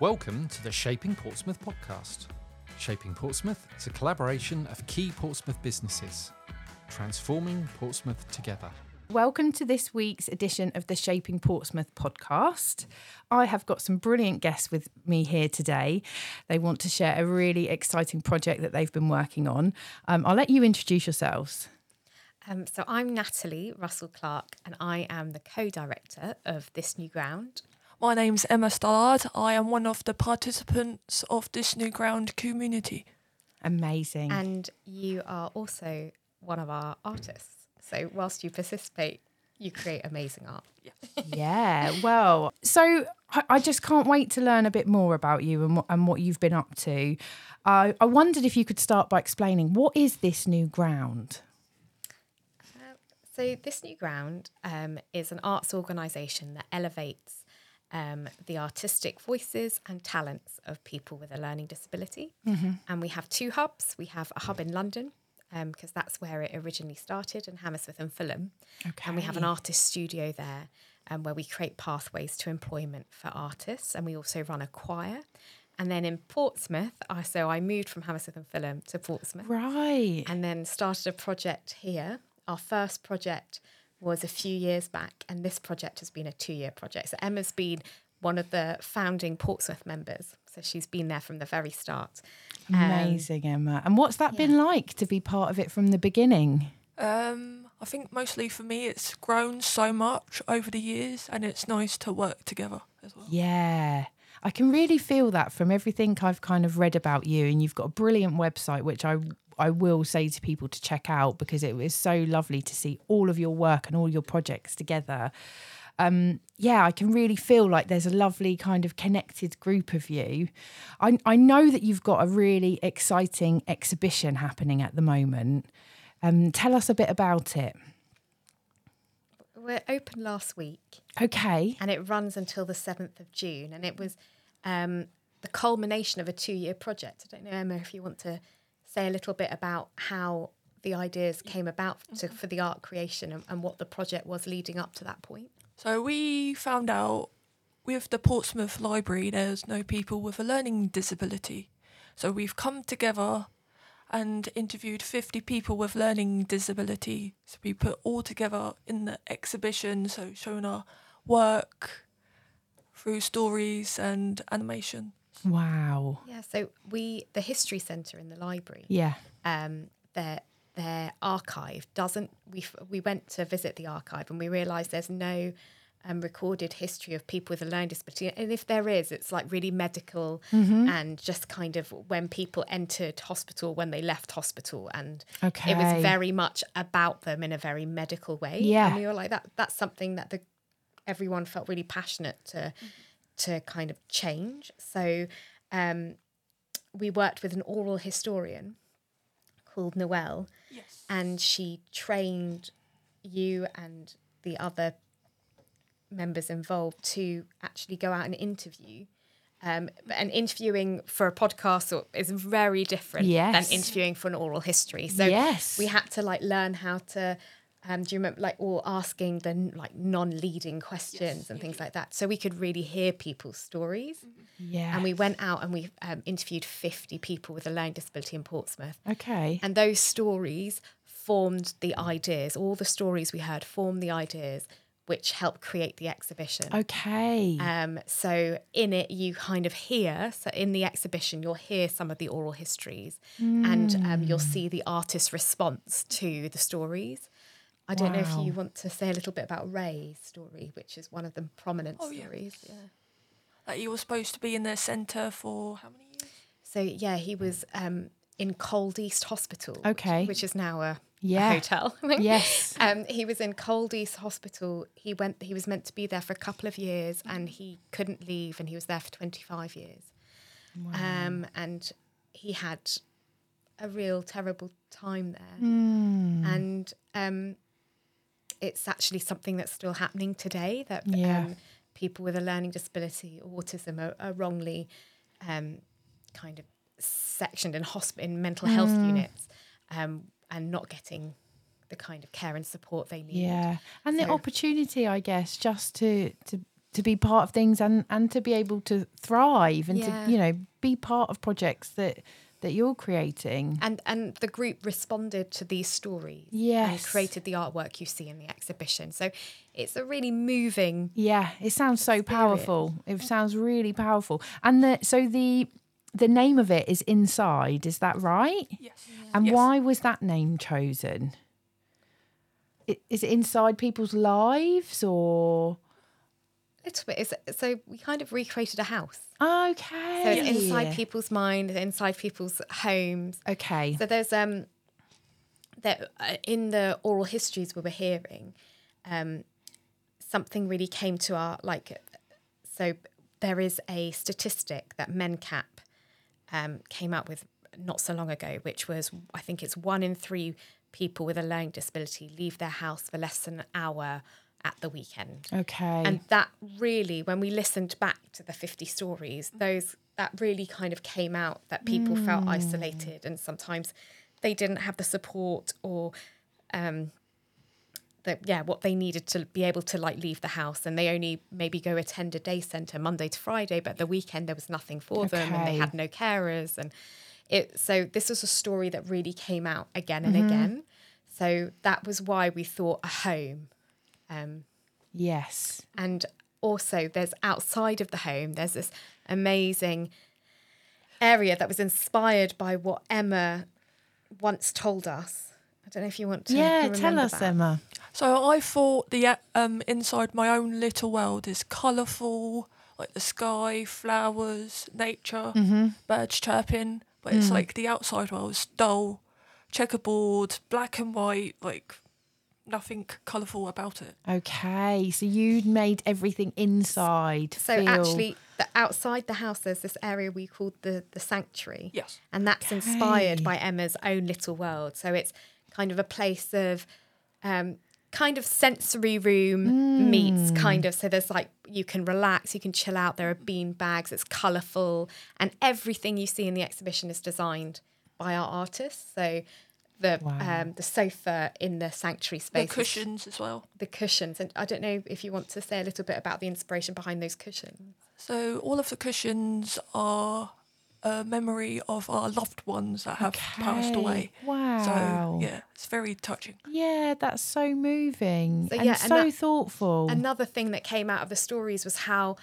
Welcome to the Shaping Portsmouth podcast. Shaping Portsmouth is a collaboration of key Portsmouth businesses, transforming Portsmouth together. Welcome to this week's edition of the Shaping Portsmouth podcast. I have got some brilliant guests with me here today. They want to share a really exciting project that they've been working on. I'll let you introduce yourselves. So I'm Natalie Russell-Clark and I am the co-director of This New Ground. My name's Emma Stallard. I am one of the participants of This New Ground community. Amazing. And you are also one of our artists. So whilst you participate, you create amazing art. Yeah, well, so I just can't wait to learn a bit more about you and what you've been up to. I wondered if you could start by explaining, what is This New Ground? So This New Ground is an arts organisation that elevates the artistic voices and talents of people with a learning disability. Mm-hmm. And we have two hubs. We have a hub in London, because that's where it originally started, in Hammersmith and Fulham. Okay. And we have an artist studio there where we create pathways to employment for artists. And we also run a choir. And then in Portsmouth, I moved from Hammersmith and Fulham to Portsmouth. Right. And then started a project here. Our first project was a few years back, and this project has been a 2-year project. So Emma's been one of the founding Portsmouth members. So she's been there from the very start. Amazing, Emma. And what's that been like to be part of it from the beginning? I think mostly for me it's grown so much over the years and it's nice to work together as well. Yeah, I can really feel that from everything I've kind of read about you, and you've got a brilliant website, which I will say to people to check out because it was so lovely to see all of your work and all your projects together. I can really feel like there's a lovely kind of connected group of you. I know that you've got a really exciting exhibition happening at the moment. Tell us a bit about it. We're open last week. Okay. And it runs until the 7th of June. And it was the culmination of a 2-year project. I don't know, Emma, if you want to say a little bit about how the ideas came about for the art creation and what the project was leading up to that point. So we found out with the Portsmouth Library there's no people with a learning disability. So we've come together and interviewed 50 people with learning disability. So we put all together in the exhibition, so showing our work through stories and animation. Wow. Yeah, so the History Centre in the library, their archive doesn't. We went to visit the archive and we realised there's no recorded history of people with a learning disability, and if there is, it's like really medical and just kind of when people entered hospital, when they left hospital, and it was very much about them in a very medical way. Yeah, and we were like that's something that everyone felt really passionate to kind of change. So we worked with an oral historian called Noelle, and she trained you and the other members involved to actually go out and interview. And interviewing for a podcast is very different than interviewing for an oral history. So we had to learn how to. Do you remember or asking the non-leading questions and things like that, so we could really hear people's stories. Yeah. And we went out and we interviewed 50 people with a learning disability in Portsmouth. Okay. And those stories formed the ideas. All the stories we heard formed the ideas which helped create the exhibition. Okay. So in it, you kind of hear, so in the exhibition, you'll hear some of the oral histories and you'll see the artist's response to the stories. I don't know if you want to say a little bit about Ray's story, which is one of the prominent stories. Yeah. That he was supposed to be in their centre for how many years? So, he was in Cold East Hospital, which is now a hotel. Yes. He was in Cold East Hospital. He was meant to be there for a couple of years and he couldn't leave, and he was there for 25 years. Wow. And he had a real terrible time there. And it's actually something that's still happening today, that people with a learning disability or autism are wrongly kind of sectioned in mental health units and not getting the kind of care and support they need. Yeah, and the opportunity, I guess, just to to be part of things and to be able to thrive and Yeah. to, you know, be part of projects that you're creating. And the group responded to these stories and Yes. created the artwork you see in the exhibition. So it's a really moving. Yeah, it sounds so Experience. powerful. It sounds really powerful. And the name of it is Inside, is that right? Yes. And Yes. why was that name chosen? Is it inside people's lives or? Little bit. So we kind of recreated a house. Okay. So it's inside people's mind, inside people's homes. Okay. So there's that in the oral histories we were hearing, something really came to our So there is a statistic that MenCap came up with not so long ago, which was, I think it's 1 in 3 people with a learning disability leave their house for less than an hour at the weekend. Okay. And that really, when we listened back to the 50 stories, that really kind of came out that people felt isolated and sometimes they didn't have the support or what they needed to be able to leave the house, and they only maybe go attend a day centre Monday to Friday, but the weekend there was nothing for them and they had no carers. And so this was a story that really came out again and again. So that was why we thought a home. Yes. And also there's outside of the home, there's this amazing area that was inspired by what Emma once told us. I don't know if you want to Tell remember us, that. Emma. So I thought the inside my own little world is colourful, like the sky, flowers, nature, birds chirping. But it's like the outside world is dull, checkerboard, black and white, like nothing colourful about it. Okay. So you made everything inside. So actually, outside the house, there's this area we called the sanctuary. Yes. And that's inspired by Emma's own little world. So it's kind of a place of kind of sensory room meets kind of. So there's you can relax, you can chill out. There are bean bags. It's colourful. And everything you see in the exhibition is designed by our artists. So the sofa in the sanctuary space. The cushions as well. The cushions. And I don't know if you want to say a little bit about the inspiration behind those cushions. So all of the cushions are a memory of our loved ones that have passed away. Wow. So, yeah, it's very touching. Yeah, that's so moving So, and yeah, so thoughtful. Another thing that came out of the stories was how,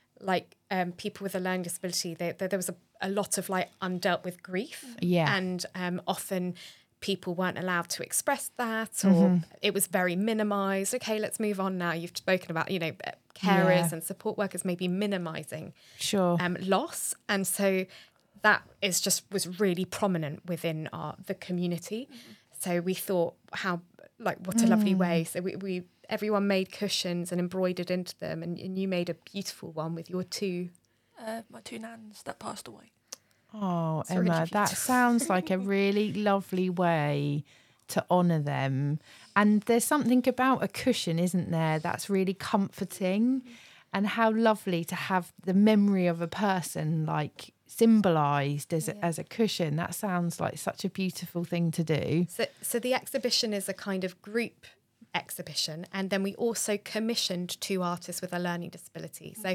people with a learning disability, there was a lot of undealt with grief. Yeah. And often people weren't allowed to express that, or it was very minimised. Okay, let's move on now. You've spoken about, carers and support workers maybe minimising loss. And so that was really prominent within the community. So we thought what a lovely way. So we everyone made cushions and embroidered into them, and you made a beautiful one with your two. My 2 nans that passed away. Oh, It's really Emma, that beautiful. sounds like a really lovely way to honour them. And there's something about a cushion, isn't there, that's really comforting. And how lovely to have the memory of a person symbolised as a cushion. That sounds like such a beautiful thing to do. So the exhibition is a kind of group exhibition, and then we also commissioned 2 artists with a learning disability. So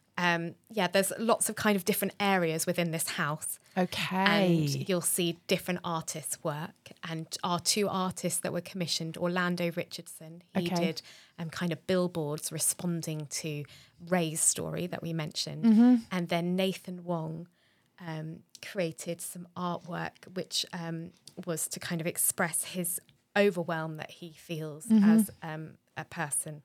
there's lots of kind of different areas within this house. Okay. And you'll see different artists' work. And our 2 artists that were commissioned, Orlando Richardson, he did kind of billboards responding to Ray's story that we mentioned. And then Nathan Wong created some artwork which was to kind of express his overwhelm that he feels as a person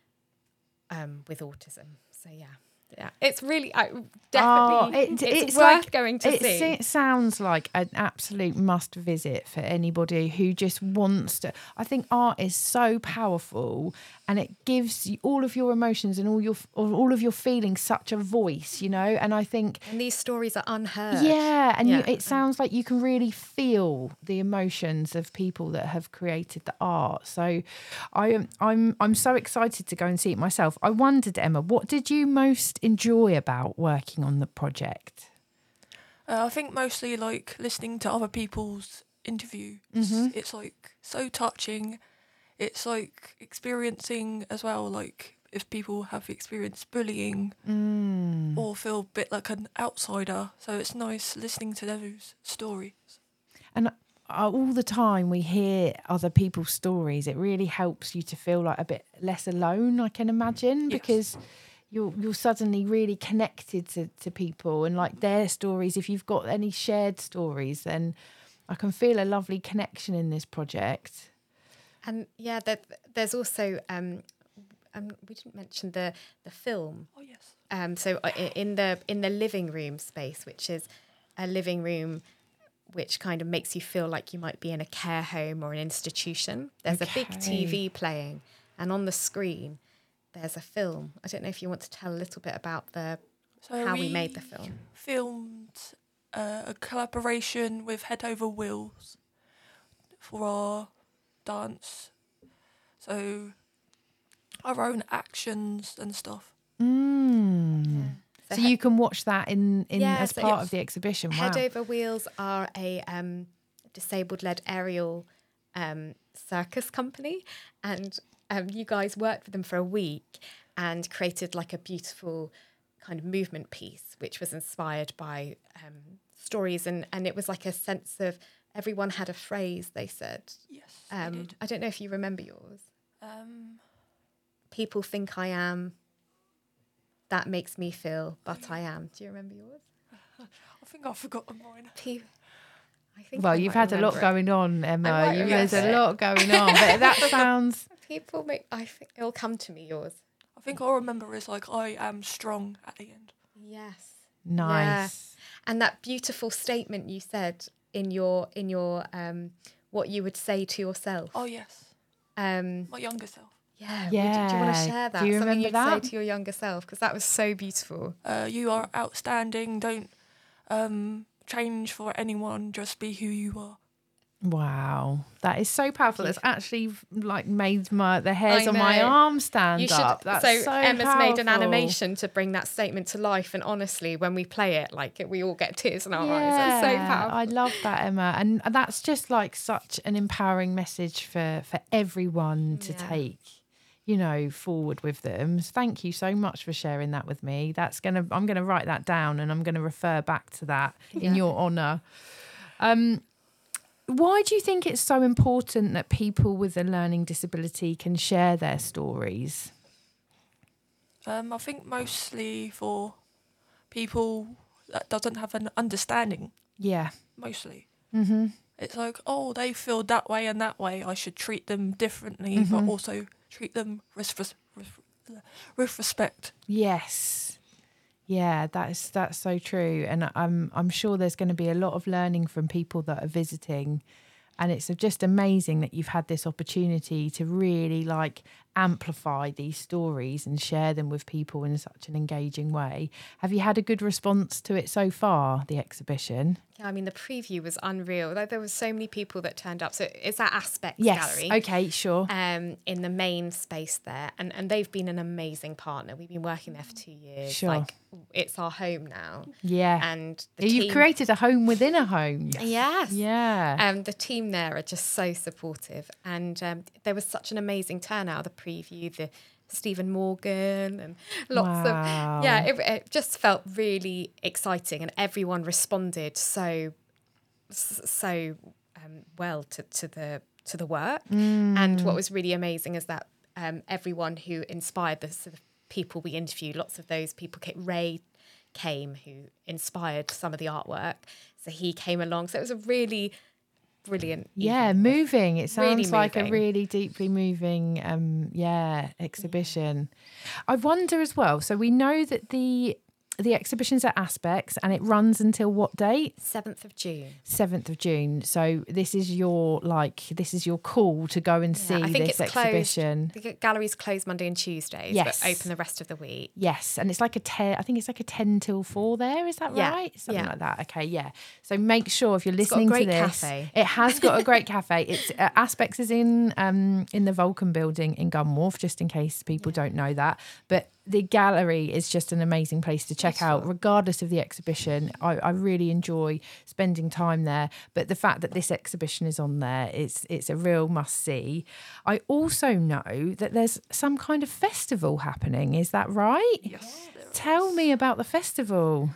with autism. So, yeah, it's really definitely it's worth going to see. It sounds like an absolute must visit for anybody who just wants to. I think art is so powerful, and it gives you all of your emotions and all of your feelings such a voice, And I think these stories are unheard. Yeah, and it sounds like you can really feel the emotions of people that have created the art. So I'm so excited to go and see it myself. I wondered, Emma, what did you most enjoy about working on the project? I think mostly listening to other people's interviews. It's so touching. It's experiencing as well if people have experienced bullying or feel a bit like an outsider. So it's nice listening to those stories. And all the time we hear other people's stories, it really helps you to feel like a bit less alone, I can imagine, Yes. because you're suddenly really connected to people and like their stories. If you've got any shared stories, then I can feel a lovely connection in this project. And yeah, there's also we didn't mention the film. Oh yes. So in the living room space, which is a living room which kind of makes you feel like you might be in a care home or an institution. There's a big TV playing, and on the screen there's a film. I don't know if you want to tell a little bit about how we made the film. Filmed a collaboration with Head Over Wheels for our dance. So our own actions and stuff. So you can watch that as so part of the exhibition. Wow. Head Over Wheels are a disabled-led aerial circus company, and you guys worked with them for a week and created like a beautiful kind of movement piece, which was inspired by stories, and it was like a sense of everyone had a phrase they said. Yes, I did. I don't know if you remember yours. People think I am. That makes me feel, but I am. Do you remember yours? I think I've forgotten mine. Well, you've had a lot going on, Emma. There's a lot going on, but that sounds. People make. I think it'll come to me. Yours. I think I remember is like I am strong at the end. Yes. Nice. Yeah. And that beautiful statement you said in your what you would say to yourself. Oh yes. My younger self. Yeah. Do you want to share that? Do you Something remember you'd that? say to your younger self, because that was so beautiful. You are outstanding. Don't change for anyone. Just be who you are. Wow, that is so powerful. It's actually like made the hairs on my know. arm stand up. That's so Emma's powerful. made an animation to bring that statement to life, and honestly, when we play it, like we all get tears in our eyes. It's so powerful. I love that, Emma, and that's just like such an empowering message for everyone to take, forward with them. So thank you so much for sharing that with me. I'm gonna write that down, and I'm gonna refer back to that in your honour. Why do you think it's so important that people with a learning disability can share their stories? I think mostly for people that doesn't have an understanding. Yeah. Mostly. Mm-hmm. It's like, oh, they feel that way and that way. I should treat them differently, but also treat them with respect. Yes. Yeah, that's so true. And I'm sure there's going to be a lot of learning from people that are visiting. And it's just amazing that you've had this opportunity to really like amplify these stories and share them with people in such an engaging way. Have you had a good response to it so far, the exhibition? Yeah, I mean, the preview was unreal. Like, there were so many people that turned up. So it's at Aspects Yes. Gallery. Okay, sure. In the main space there. And they've been an amazing partner. We've been working there for 2 years. Sure. Like, it's our home now. Yeah. And the You've team, created a home within a home. Yes. Yeah. The team there are just so supportive. And there was such an amazing turnout of the preview, the Stephen Morgan and lots Wow. of... Yeah, it just felt really exciting. And everyone responded so well to the work. And what was really amazing is that everyone who inspired the sort of people we interviewed, lots of those people, Ray came, who inspired some of the artwork. So he came along. So it was a really brilliant evening. Moving. It sounds Really like a moving. really deeply moving exhibition. I wonder as well, so we know that the exhibition's at Aspects and it runs until what date? 7th of June. 7th of June. So this is your call to go and see I think this it's exhibition. closed. The gallery's closed Monday and Tuesdays, Yes. but open the rest of the week. Yes, and it's like I think it's like a 10 till 4 there, is that Yeah, right? Something yeah. like that. Okay, yeah. So make sure if you're got a listening great to this, cafe. it has got a great cafe. It's Aspects is in the Vulcan building in Gunwharf, just in case people don't know that. But the gallery is just an amazing place to check out, regardless of the exhibition. I really enjoy spending time there. But the fact that this exhibition is on there, it's a real must-see. I also know that there's some kind of festival happening. Is that right? Yes. there Tell is. me about the festival.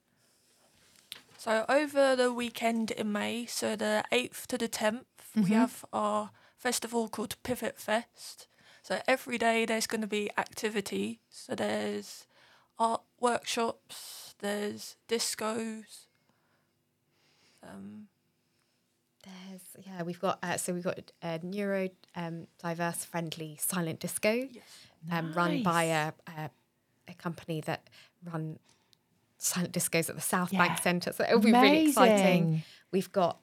So over the weekend in May, so the 8th to the 10th, we have our festival called Pivot Fest. So every day there's going to be activity. So there's art workshops, there's discos. We've got a neuro diverse friendly silent disco, run by a company that run silent discos at the South Bank Centre. So it'll be really exciting. We've got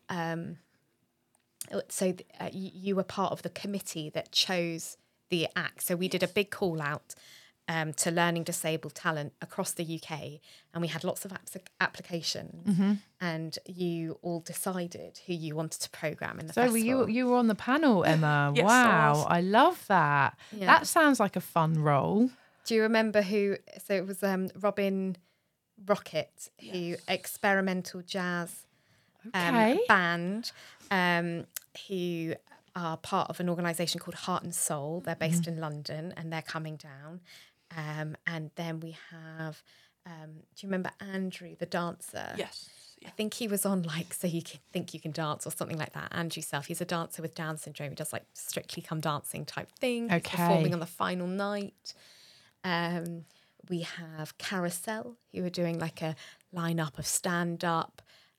you were part of the committee that chose the act. So we did a big call out to learning disabled talent across the UK, and we had lots of applications, and you all decided who you wanted to programme in the festival. So you were on the panel, Emma. Yes, wow, I love that. Yeah. That sounds like a fun role. Do you remember who? So it was Robin Rocket, who experimental jazz band, who are part of an organisation called Heart and Soul. They're based in London, and they're coming down. And then we have, do you remember Andrew, the dancer? Yes. I think he was on like So You Can Think You Can Dance or something like that. Andrew Self, he's a dancer with Down syndrome. He does like Strictly Come Dancing type thing. He's performing on the final night. We have Carousel, who are doing like a lineup of stand-up.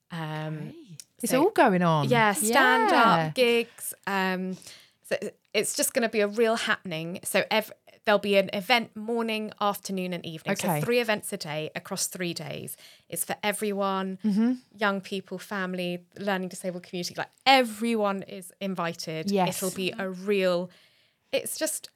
It's all going on. Yeah, stand-up gigs. So it's just going to be a real happening. So there'll be an event morning, afternoon and evening. So 3 events a day across 3 days. It's for everyone, young people, family, learning disabled community. Like everyone is invited. Yes. It'll be it's just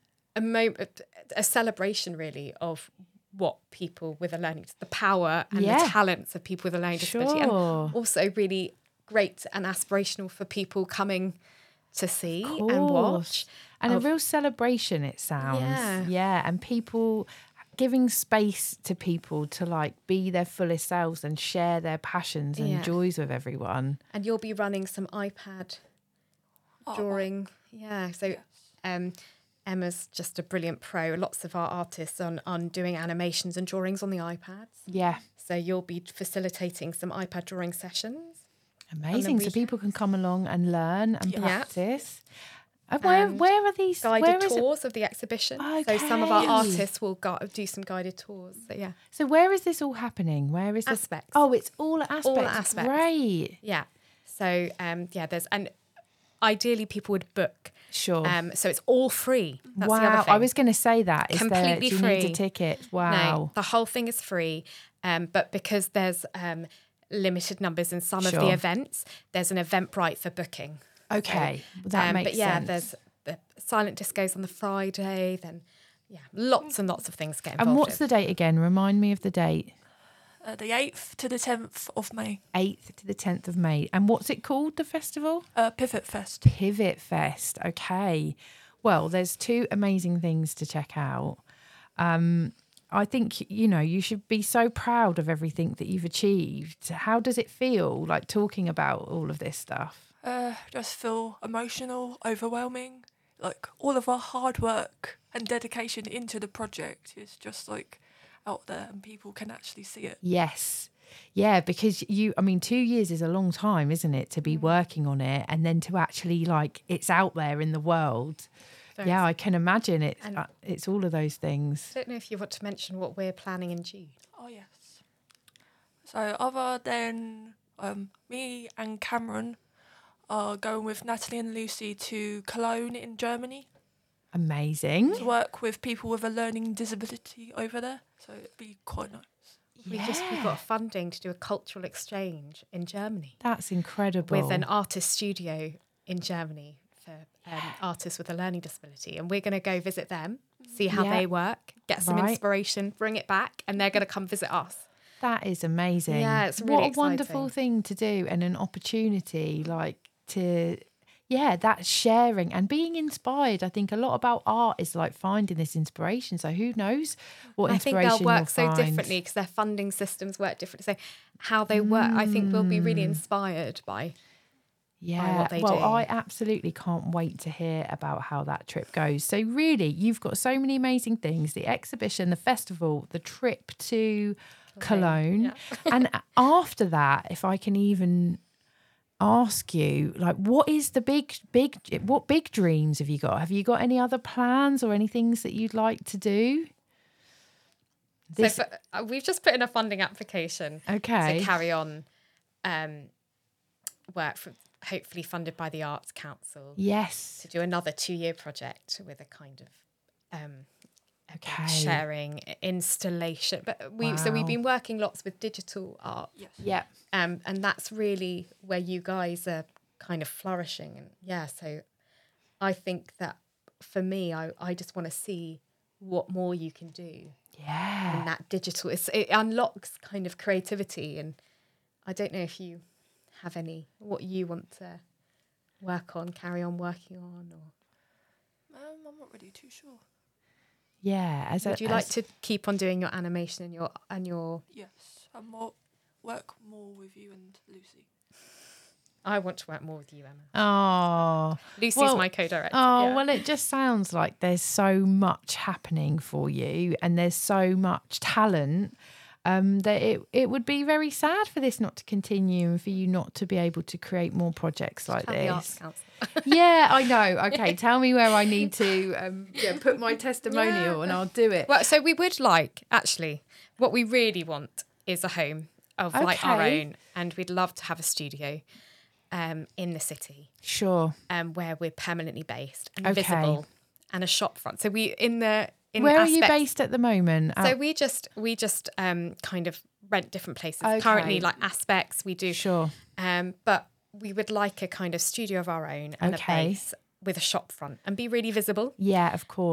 a celebration really of what people with the power and the talents of people with a learning disability. And also really great and aspirational for people coming to see and watch. And a real celebration, it sounds. Yeah. And people giving space to people to like be their fullest selves and share their passions and joys with everyone. And you'll be running some iPad drawing. Yeah. So Emma's just a brilliant pro. Lots of our artists on doing animations and drawings on the iPads. Yeah. So you'll be facilitating some iPad drawing sessions. Amazing. So people can come along and learn and practice. Where are these guided tours of the exhibition? Okay. So some of our artists will do some guided tours. So yeah. So where is this all happening? Where is this? Aspects. Oh, it's all at Aspects. All at Aspects. Right. Yeah. So and ideally people would book. Sure. So it's all free. That's the other wow. thing. I was going to say that. Completely do you free. need a ticket? Wow. No, the whole thing is free. But because there's limited numbers in some of the events, there's an Eventbrite for booking. Okay. That makes sense. There's the silent discos on the Friday, then lots and lots of things get involved. And what's the date again? Remind me of the date. The 8th to the 10th of May. 8th to the 10th of May. And what's it called, the festival? Pivot Fest. Pivot Fest. Okay. Well, there's 2 amazing things to check out. I think, you should be so proud of everything that you've achieved. How does it feel, like talking about all of this stuff? Just feel emotional, overwhelming. Like all of our hard work and dedication into the project is just like out there and people can actually see it. Yes. Yeah, because 2 years is a long time, isn't it, to be working on it and then to actually it's out there in the world. Yeah, I can imagine it's all of those things. I don't know if you want to mention what we're planning in June. Oh, yes. So other than me and Cameron are going with Natalie and Lucy to Cologne in Germany. Amazing. To work with people with a learning disability over there. So it'd be quite nice. We've got funding to do a cultural exchange in Germany. That's incredible. With an artist studio in Germany for artists with a learning disability. And we're going to go visit them, see how they work, get some inspiration, bring it back, and they're going to come visit us. That is amazing. Yeah, it's really What a exciting. wonderful thing to do and an opportunity to yeah, that sharing and being inspired. I think a lot about art is like finding this inspiration. So who knows what I think inspiration they'll work you'll so find. differently because their funding systems work differently. So how they work, I think we'll be really inspired by what they well, do. I absolutely can't wait to hear about how that trip goes. So really, you've got so many amazing things: the exhibition, the festival, the trip to Cologne. Yeah. And after that, if I can even ask you, like, what is the what big dreams have you got? Have you got any other plans or any things that you'd like to do? We've just put in a funding application to carry on work hopefully funded by the Arts Council. Yes. To do another 2-year project with a kind of sharing installation. But we've been working lots with digital art. Yes. Yeah. And that's really where you guys are kind of flourishing. And so I think that for me, I just want to see what more you can do. Yeah. And that digital, it unlocks kind of creativity. And I don't know if you have what you want to work on, carry on working on, or I'm not really too sure. Yeah. Would you like to keep on doing your animation and your Yes, and work more with you and Lucy. I want to work more with you, Emma. Oh, Lucy's my co-director. Oh, well, it just sounds like there's so much happening for you and there's so much talent that it would be very sad for this not to continue and for you not to be able to create more projects like Tell the Arts this. Council. Yeah, I know. Okay, tell me where I need to put my testimonial and I'll do it. Well, so we would like, actually, what we really want is a home of like our own, and we'd love to have a studio in the city. Sure. Where we're permanently based and visible, and a shop front. So where are you based at the moment? So we just kind of rent different places. Okay. Currently, like Aspects, we do. Sure. But we would like a kind of studio of our own and a base with a shop front and be really visible. Yeah, of course.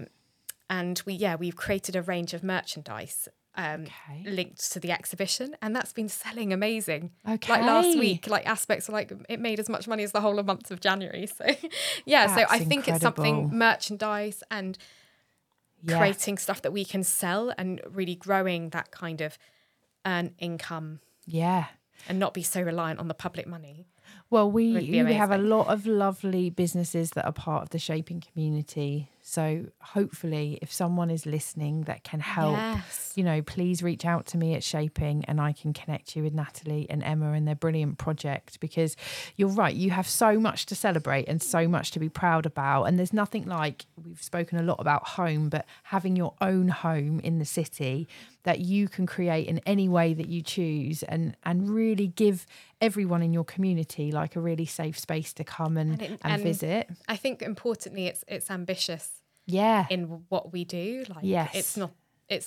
And we've created a range of merchandise linked to the exhibition, and that's been selling amazing. Okay. Like last week, like Aspects were like, it made as much money as the whole of month of January. So yeah, so I think it's something merchandise and creating stuff that we can sell and really growing that kind of earn income. Yeah. And not be so reliant on the public money. Well, we have a lot of lovely businesses that are part of the Shaping community. So hopefully if someone is listening that can help, please reach out to me at Shaping and I can connect you with Natalie and Emma and their brilliant project, because you're right, you have so much to celebrate and so much to be proud about. And there's nothing like, we've spoken a lot about home, but having your own home in the city that you can create in any way that you choose and really give everyone in your community like a really safe space to come and visit. I think importantly, it's ambitious. Yeah. In what we do, like it's not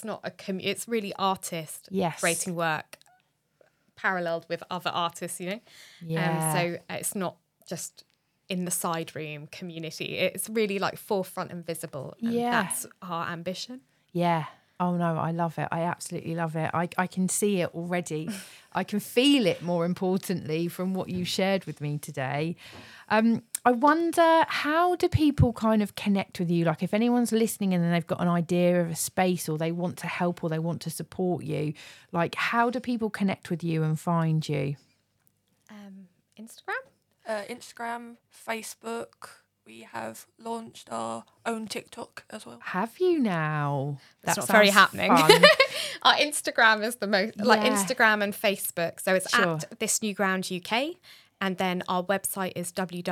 it's really artist creating work paralleled with other artists, Yeah. So it's not just in the side room community. It's really like forefront and visible. And that's our ambition. Yeah. Oh no, I love it. I absolutely love it. I can see it already. I can feel it, more importantly, from what you shared with me today. I wonder, how do people kind of connect with you? Like if anyone's listening and then they've got an idea of a space or they want to help or they want to support you, like how do people connect with you and find you? Instagram, Facebook. We have launched our own TikTok as well. Have you now? That's not very happening. Our Instagram is the most, like Instagram and Facebook. So it's at This New Ground UK. And then our website is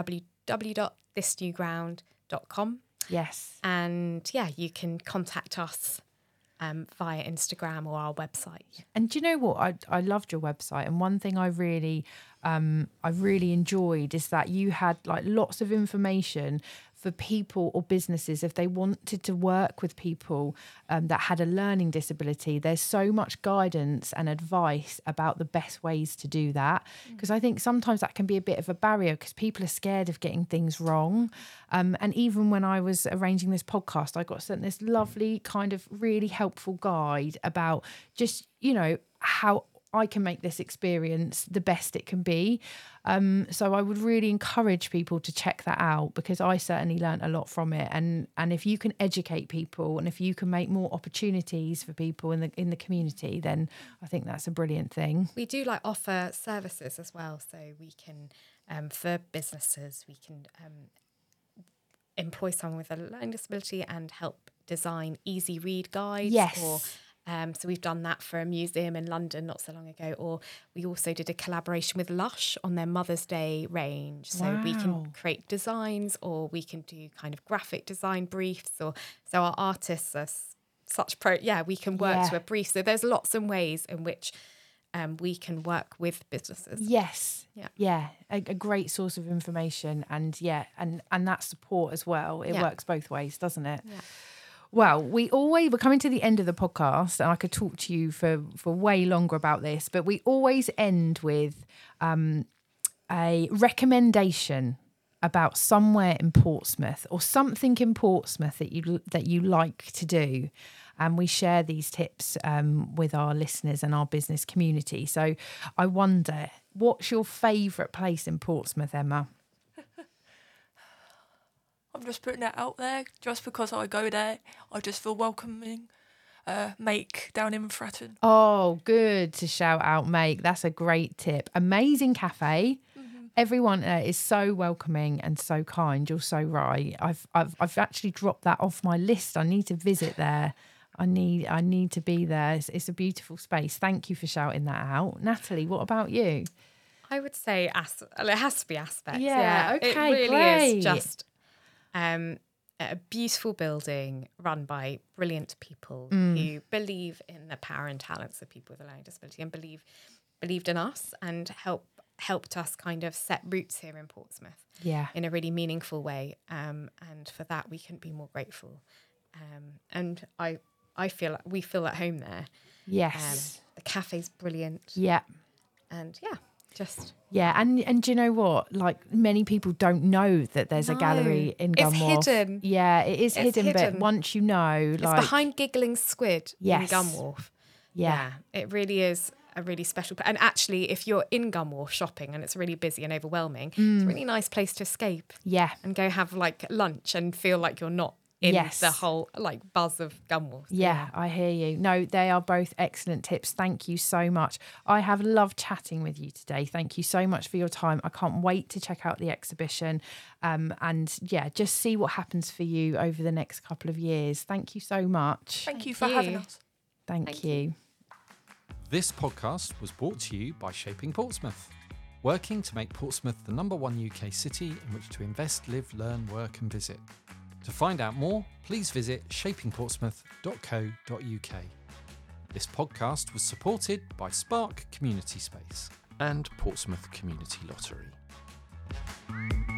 www.thisnewground.com. Yes. And you can contact us via Instagram or our website. And do you know what? I loved your website. And one thing I really enjoyed is that you had like lots of information for people or businesses if they wanted to work with people that had a learning disability. There's so much guidance and advice about the best ways to do that, because I think sometimes that can be a bit of a barrier because people are scared of getting things wrong. And even when I was arranging this podcast, I got sent this lovely kind of really helpful guide about just, how I can make this experience the best it can be. So I would really encourage people to check that out, because I certainly learnt a lot from it. And if you can educate people, and if you can make more opportunities for people in the community, then I think that's a brilliant thing. We do offer services as well. So we can, for businesses, we can employ someone with a learning disability and help design easy read guides. Yes. Or so we've done that for a museum in London not so long ago. Or we also did a collaboration with Lush on their Mother's Day range. So we can create designs, or we can do kind of graphic design briefs. Or so our artists are such we can work to a brief. So there's lots of ways in which we can work with businesses. Yes. Yeah. A great source of information, and that support as well. It works both ways, doesn't it? Yeah. Well, we're coming to the end of the podcast, and I could talk to you for way longer about this, but we always end with a recommendation about somewhere in Portsmouth, or something in Portsmouth that you like to do. And we share these tips with our listeners and our business community. So I wonder, what's your favourite place in Portsmouth, Emma? I'm just putting it out there. Just because I go there, I just feel welcoming. Make down in Fratton. Oh, good to shout out Make. That's a great tip. Amazing cafe. Mm-hmm. Everyone is so welcoming and so kind. You're so right. I've actually dropped that off my list. I need to visit there. I need to be there. It's a beautiful space. Thank you for shouting that out. Natalie, what about you? I would say it has to be Aspect. Yeah, okay, it really great. is just a beautiful building run by brilliant people who believe in the power and talents of people with a learning disability, and believed in us and helped us kind of set roots here in Portsmouth in a really meaningful way. And for that, we couldn't be more grateful. And I feel we feel at home there. Yes. The cafe's brilliant. Yeah. And and do you know what? Like, many people don't know that there's a gallery in Gunwharf. It's hidden. Yeah, it is hidden, but once you know, it's behind Giggling Squid in Gunwharf. Yeah, it really is a really special. And actually, if you're in Gunwharf shopping and it's really busy and overwhelming, it's a really nice place to escape. Yeah, and go have lunch and feel like you're not in the whole buzz of Gunwharf. Yeah, I hear you. No, they are both excellent tips. Thank you so much. I have loved chatting with you today. Thank you so much for your time. I can't wait to check out the exhibition and just see what happens for you over the next couple of years. Thank you so much. Thank you for having us. Thank you. This podcast was brought to you by Shaping Portsmouth, working to make Portsmouth the #1 UK city in which to invest, live, learn, work and visit. To find out more, please visit shapingportsmouth.co.uk. This podcast was supported by Spark Community Space and Portsmouth Community Lottery.